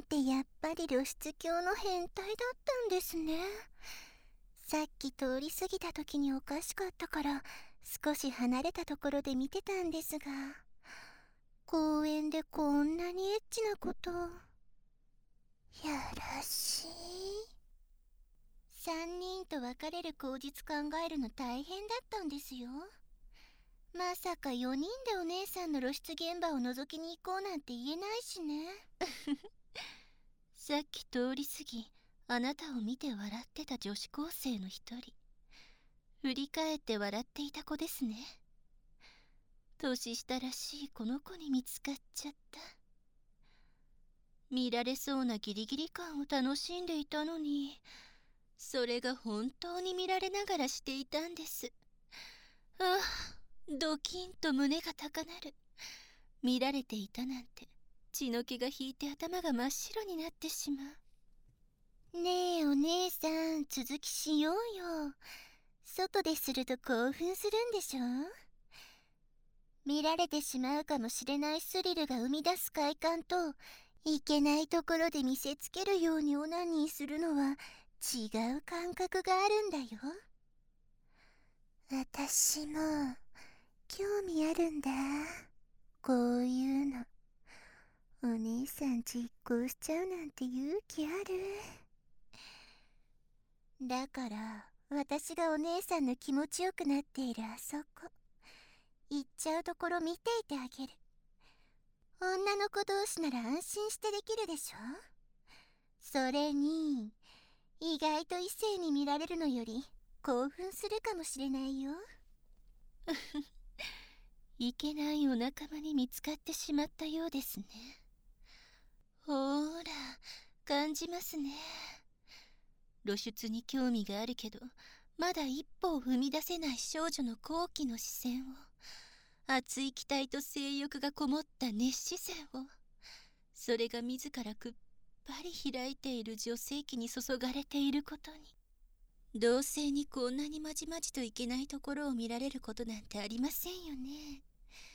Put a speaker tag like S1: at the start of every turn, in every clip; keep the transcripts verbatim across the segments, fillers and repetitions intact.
S1: ってやっぱり露出狂の変態だったんですね。さっき通り過ぎた時におかしかったから少し離れたところで見てたんですが、公園でこんなにエッチなこと。やらしい。三人と別れる口実考えるの大変だったんですよ。まさかよにんでお姉さんの露出現場を覗きに行こうなんて言えないしね。さっき通り過ぎ、あなたを見て笑ってた女子高生の一人。振り返って笑っていた子ですね。年下らしいこの子に見つかっちゃった。見られそうなギリギリ感を楽しんでいたのに、それが本当に見られながらしていたんです。ああ、ドキンと胸が高鳴る。見られていたなんて血の気が引いて頭が真っ白になってしまう。ねえお姉さん、続きしようよ。外ですると興奮するんでしょ。見られてしまうかもしれないスリルが生み出す快感と、いけないところで見せつけるようにオナニーするのは違う感覚があるんだよ。私も興味あるんだ、こういうの。お姉さん実行しちゃうなんて勇気ある。だから私がお姉さんの気持ちよくなっているあそこ行っちゃうところ見ていてあげる。女の子同士なら安心してできるでしょ。それに意外と異性に見られるのより興奮するかもしれないよ。いけないお仲間に見つかってしまったようですね。ほーら、感じますね。露出に興味があるけどまだ一歩を踏み出せない少女の好奇の視線を、熱い期待と性欲がこもった熱視線を、それが自らくっぱり開いている女性器に注がれていることに、同性にこんなにまじまじといけないところを見られることなんてありませんよね。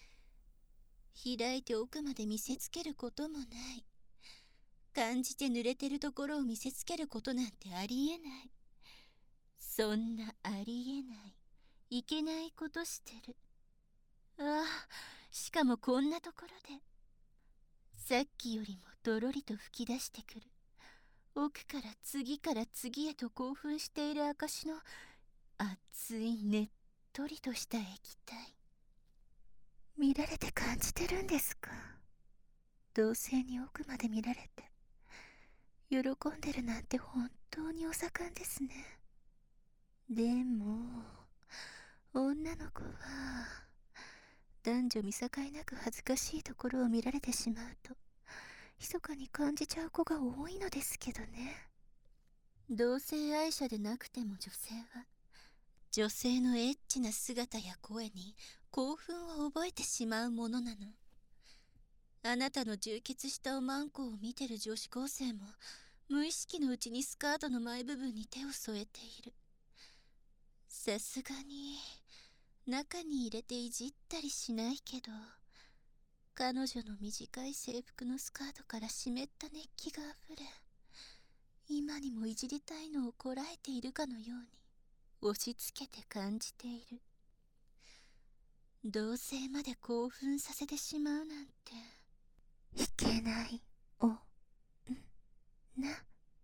S1: 開いて奥まで見せつけることもない。感じて濡れてるところを見せつけることなんてありえない。そんなありえない、いけないことしてる。ああ、しかもこんなところで。さっきよりもどろりと吹き出してくる、奥から次から次へと興奮している証の熱いねっとりとした液体。見られて感じてるんですか。同性に奥まで見られて喜んでるなんて本当にお盛んですね。でも女の子は男女見境なく恥ずかしいところを見られてしまうと密かに感じちゃう子が多いのですけどね。同性愛者でなくても女性は女性のエッチな姿や声に興奮を覚えてしまうものなの。あなたの充血したおまんこを見てる女子高生も無意識のうちにスカートの前部分に手を添えている。さすがに中に入れていじったりしないけど、彼女の短い制服のスカートから湿った熱気があふれ、今にもいじりたいのをこらえているかのように押し付けて感じている。同性まで興奮させてしまうなんていけないおんな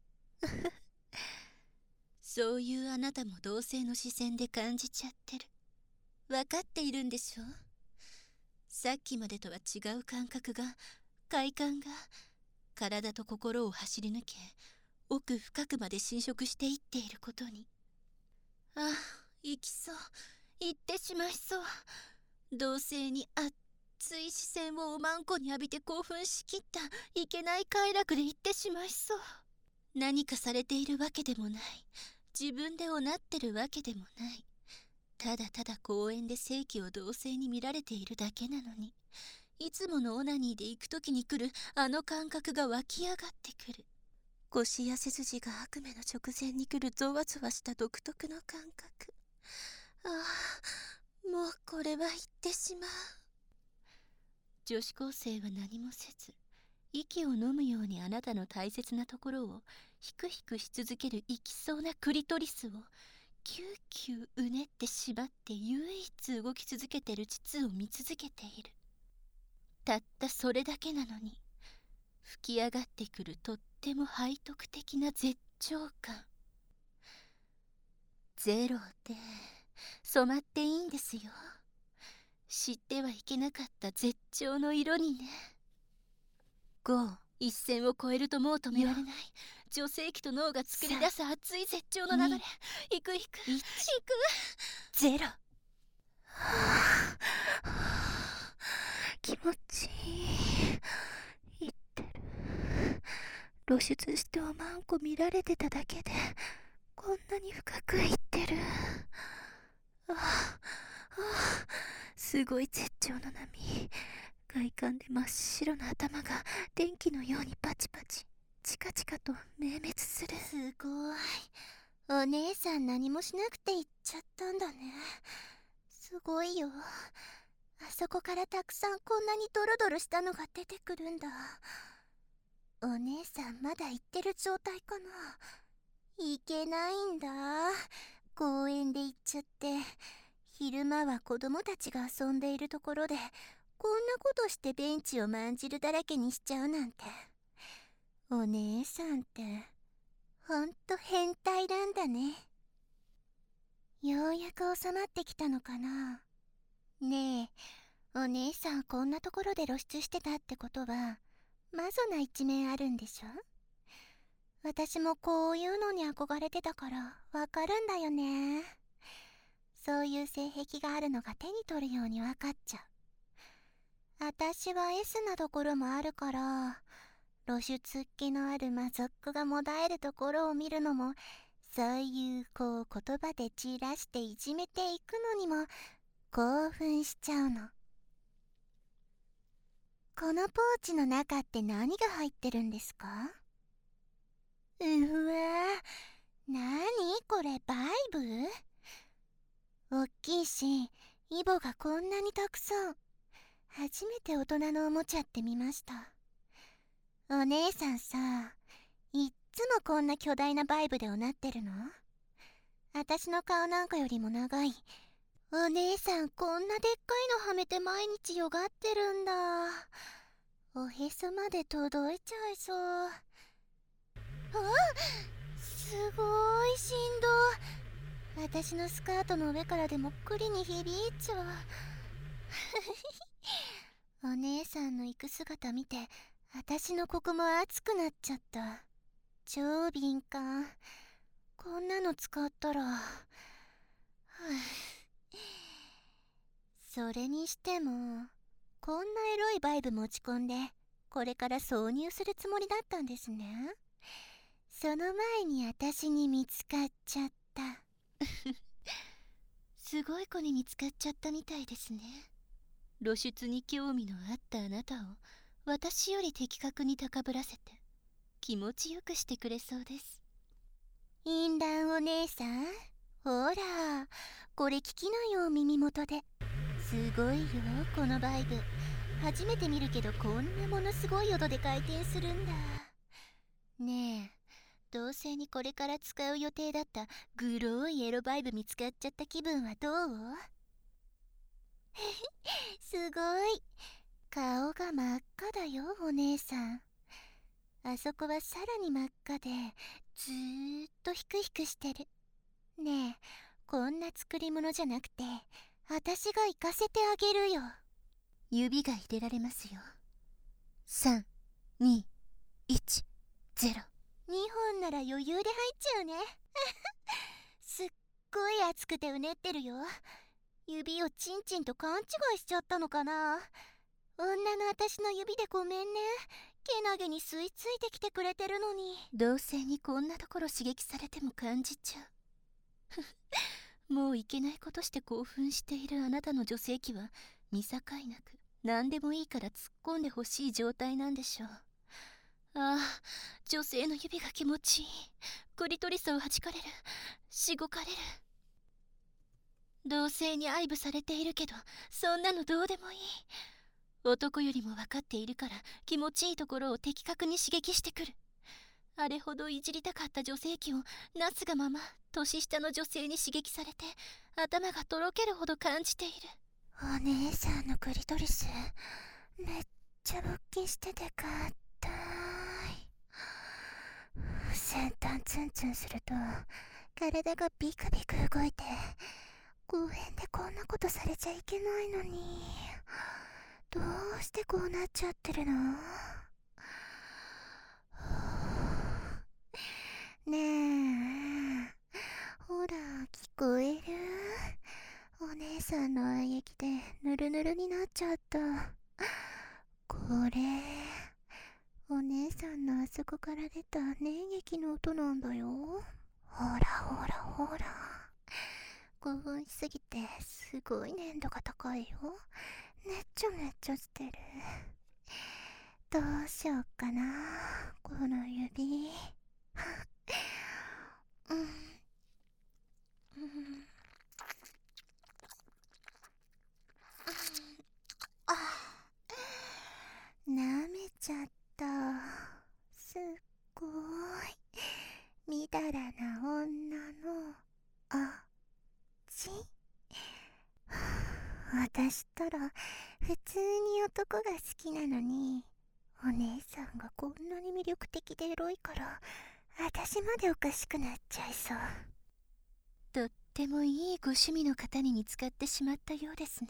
S1: そういうあなたも同性の視線で感じちゃってる。分かっているんでしょ。さっきまでとは違う感覚が、快感が体と心を走り抜け奥深くまで侵食していっていることに。ああ、行きそう、行ってしまいそう。同性に熱い視線をおまんこに浴びて興奮しきったいけない快楽で行ってしまいそう。何かされているわけでもない、自分でおなってるわけでもない。ただただ公園で性器を同性に見られているだけなのに、いつものオナニーで行くときに来るあの感覚が湧き上がってくる。腰や背筋が悪夢の直前に来るゾワゾワした独特の感覚。ああ、もうこれは言ってしまう。女子高生は何もせず息を飲むようにあなたの大切なところをひくひくし続ける生きそうなクリトリスをキューキューうねってしばって唯一動き続けてる膣を見続けている。たったそれだけなのに吹き上がってくるとっても背徳的な絶頂感。ゼロで染まっていいんですよ。知ってはいけなかった絶頂の色にね。ご一線を越えるともう止められない。女性器と脳が作り出す熱い絶頂の流れ。いくいくいくゼロ。気持ちいい。いってる。露出しておまんこ見られてただけでこんなに深くいってる。ああ、すごい絶頂の波。外観で真っ白な頭が電気のようにパチパチチカチカと明滅する。すごい。お姉さん何もしなくて行っちゃったんだね。すごいよ。あそこからたくさんこんなにドロドロしたのが出てくるんだ。お姉さんまだ行ってる状態かな。行けないんだ。公園で行っちゃって。昼間は子供たちが遊んでいるところでこんなことしてベンチをまんじるだらけにしちゃうなんて。お姉さんってほんと変態なんだね。ようやく収まってきたのかな。ねえ、お姉さんこんなところで露出してたってことはマゾな一面あるんでしょ。私もこういうのに憧れてたからわかるんだよね。そういう性癖があるのが手に取るようにわかっちゃう。私は エス なところもあるから露出っ気のあるマゾックがもだえるところを見るのも、そういうこう言葉で散らしていじめていくのにも興奮しちゃうの。このポーチの中って何が入ってるんですか？うわー、なにこれ、バイブ？おっきいしイボがこんなにたくさん。初めて大人のおもちゃって見ました。お姉さんさ、いっつもこんな巨大なバイブでおなってるの？私の顔なんかよりも長い。お姉さんこんなでっかいのはめて毎日よがってるんだ。おへそまで届いちゃいそう。あ、すごい振動。私のスカートの上からでもクリに響いちゃう。お姉さんの行く姿見て私のここも熱くなっちゃった。超敏感。こんなの使ったらそれにしてもこんなエロいバイブ持ち込んでこれから挿入するつもりだったんですね。その前に私に見つかっちゃった。すごい子に見つかっちゃったみたいですね。露出に興味のあったあなたを私より的確に高ぶらせて気持ちよくしてくれそうです。インランお姉さん、ほらこれ聞きなよ、耳元で。すごいよこのバイブ。初めて見るけどこんなものすごい音で回転するんだ。ねえ、同性にこれから使う予定だったグロいエロバイブ見つかっちゃった気分はどう？すごい。顔が真っ赤だよお姉さん。あそこはさらに真っ赤でずーっとヒクヒクしてる。ねえ、こんな作り物じゃなくて私が行かせてあげるよ。指が入れられますよ。さん、に、いち、ゼロ。にほんなら余裕で入っちゃうね。すっごい熱くてうねってるよ。指をチンチンと勘違いしちゃったのかな。女の私の指でごめんね。けなげに吸い付いてきてくれてるのに。同性にこんなところ刺激されても感じちゃう。もういけないことして興奮しているあなたの女性器は見境なく何でもいいから突っ込んでほしい状態なんでしょう。ああ、女性の指が気持ちいい。クリトリスを弾かれる、しごかれる。同性に愛撫されているけどそんなのどうでもいい。 男よりも分かっているから気持ちいいところを的確に刺激してくる。あれほどいじりたかった女性器をなすがまま年下の女性に刺激されて頭がとろけるほど感じている。
S2: お姉さんのクリトリスめっちゃ勃起しててかったい。先端ツンツンすると体がビクビク動いて、公園でこんなことされちゃいけないのに、どうしてこうなっちゃってるの？ねえ、ほら聞こえる？お姉さんの愛液でヌルヌルになっちゃった。これお姉さんのあそこから出た粘液の音なんだよ。ほらほらほら、興奮しすぎてすごい粘度が高いよ。ねっちょねっちょしてる。どうしようかな、この指。うん、うん、あ、舐めちゃった。すっごいみだらな女の味。私ったら普通に男が好きなのに、お姉さんがこんなに魅力的でエロいから私までおかしくなっちゃいそう。
S1: とってもいいご趣味の方に見つかってしまったようですね。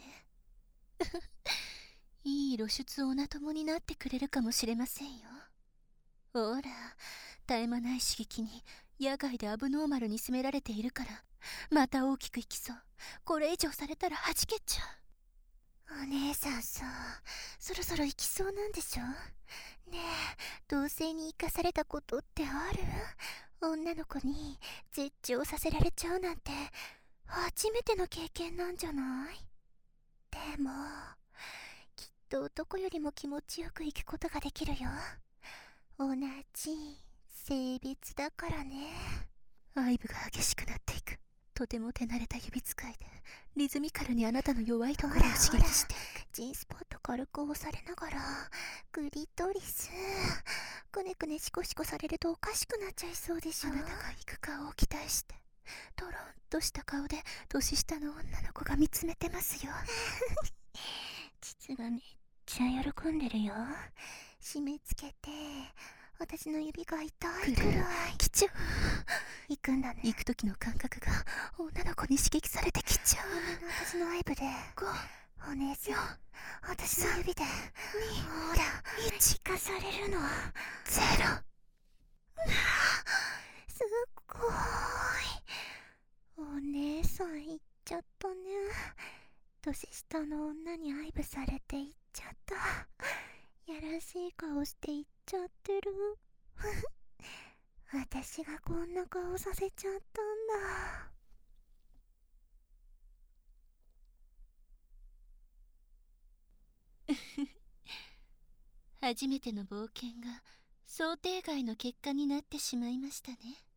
S1: いい露出オナ友になってくれるかもしれませんよ。ほら、絶え間ない刺激に野外でアブノーマルに責められているから、また大きくいきそう。これ以上されたら弾けちゃ
S2: う。お姉さんさ、そろそろ行きそうなんでしょ？ねえ、同性に生かされたことってある？女の子に絶頂させられちゃうなんて初めての経験なんじゃない？でもきっと男よりも気持ちよく生きことができるよ。同じ性別だからね。
S1: 愛撫が激しくなっていく。とても手慣れた指使いでリズミカルにあなたの弱いところを刺激していく。
S2: G スポット軽く押されながら、グリトリスくねくねシコシコされるとおかしくなっちゃいそうでしょ。
S1: あなたが行く顔を期待して、トロンとした顔で年下の女の子が見つめてますよ。
S2: 実がめっちゃ喜んでるよ。締め付けて私の指が痛いくらい。
S1: 来ちゃう。
S2: 行くんだね。
S1: 行く時の感覚が女の子に刺激されてきちゃう。
S2: 私の愛撫で
S1: ご、
S2: お姉さん、私の指でほらいちかされるの。
S1: ゼロ。
S2: すっごい、お姉さん行っちゃったね。年下の女に愛撫されて行っちゃった。やらしい顔して行っちゃってる。私がこんな顔させちゃったん
S1: だ。初めての冒険が想定外の結果になってしまいましたね。